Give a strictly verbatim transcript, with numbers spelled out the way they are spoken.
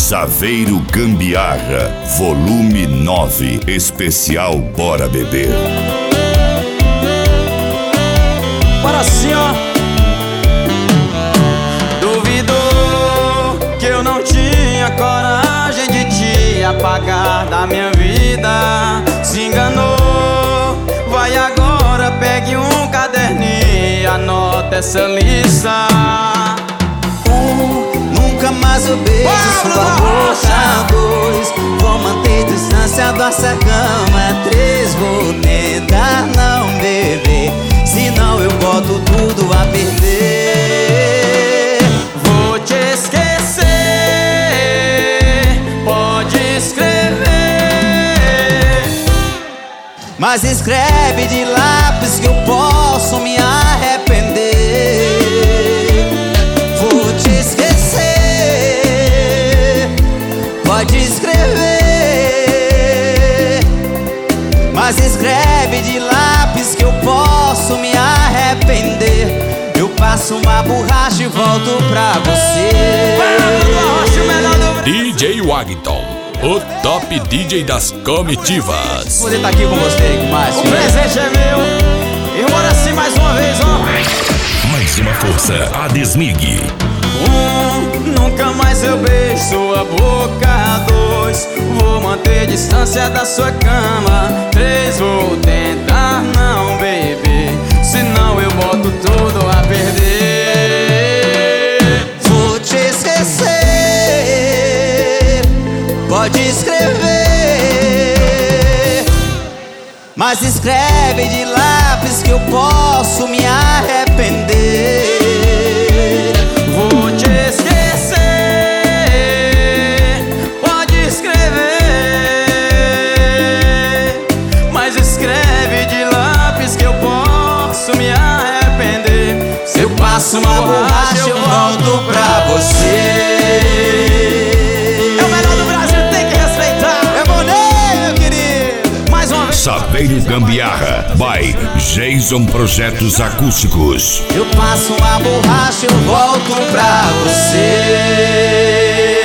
Saveiro Gambiarra, volume nove, especial Bora Beber. Bora sim, ó. Duvidou que eu não tinha coragem de te apagar da minha vida. Se enganou, vai agora, pegue um caderninho e anota essa lista. Nunca mais eu beijo sua boca. Dois, vou manter distância dessa cama. Três, vou tentar não beber, senão eu boto tudo a perder. Vou te esquecer, pode escrever, mas escreve de lápis que eu posso me arrepender. Vou te esquecer, pode escrever, mas escreve de lápis que eu posso me arrepender. Eu passo uma borracha e volto pra você. D J Wagton, o top D J das comitivas. Poder tá aqui com você, que mais? O presente é meu. E bora assim mais uma vez, ó. Mais uma força, a Desmig. Um, nunca mais eu beijo sua boca. Dois, vou manter distância da sua cama. Três, vou tentar não beber, senão eu boto tudo a perder. Vou te esquecer, pode escrever, mas escreve de lápis que eu posso me arrepender. Vou te esquecer, pode escrever, mas escreve de lápis que eu posso me arrepender. Se eu passo uma borracha eu volto pra você. É o melhor do Brasil, tem que respeitar. É Monet, meu querido. Mais uma vez. Saveiro Gambiarra, by Jason Projetos Acústicos. Eu passo uma borracha, eu volto pra você.